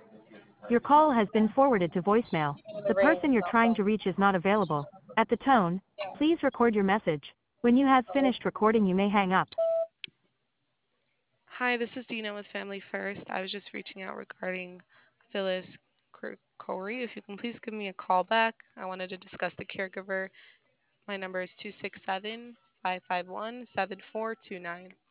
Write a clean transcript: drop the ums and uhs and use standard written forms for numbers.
Your call has been forwarded to voicemail. The person you're trying to reach is not available. At the tone, please record your message. When you have finished recording, you may hang up. Hi, this is Dina with Family First. I was just reaching out regarding Phyllis Corey. If you can please give me a call back. I wanted to discuss the caregiver. My number is 267-551-7429.